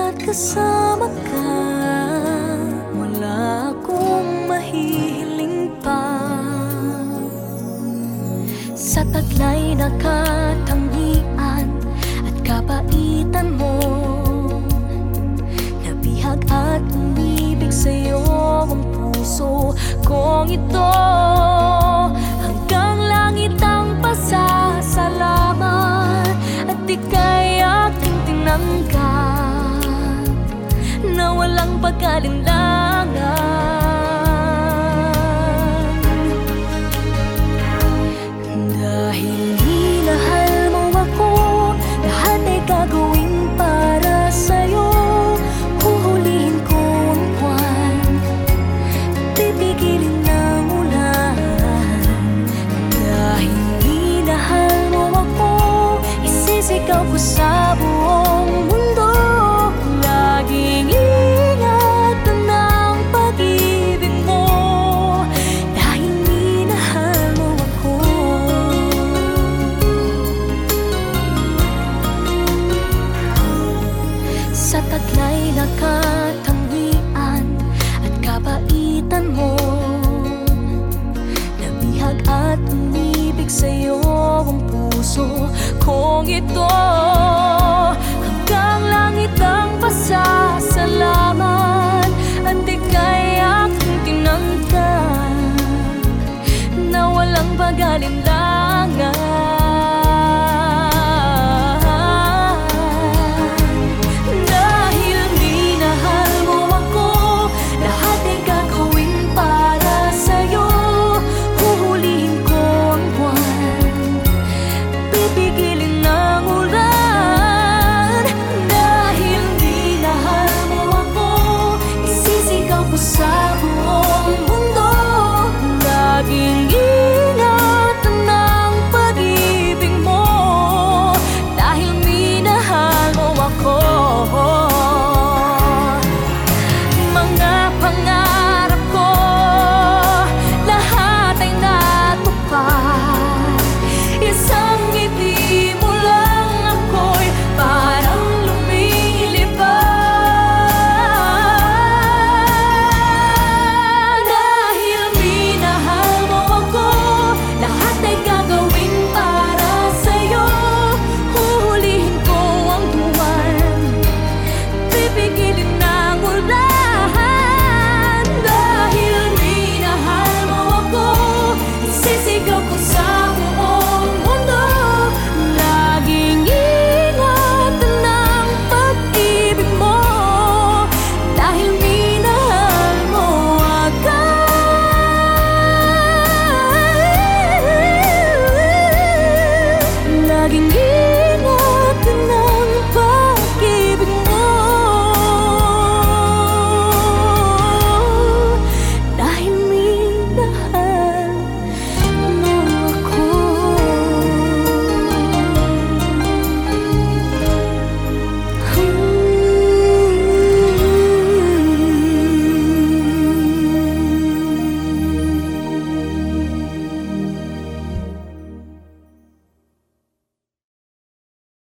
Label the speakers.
Speaker 1: kasama ka, wala akong mahihiling pa. Sa taglay na katangian at kapaitan mo, nabihag at umibig sa'yo ang puso kong ito. Hanggang langit ang pasasalamat at ika'y aking tinanggap na walang pag-alinlangan. Dahil minahal mo ako, lahat ay gagawin para sa'yo. Huhulihin ko ang buwan, pipigilin ng ulan. Dahil minahal mo ako, isisigaw ko sa buong mundo. Laging ingatan ng pag-ibig mo, dahil minahal mo ako. Sa taglay na katangian at kapaitan mo, nabihag at umibig sa'yo ang puso kong ito. Hanggang langit ang pasasalamat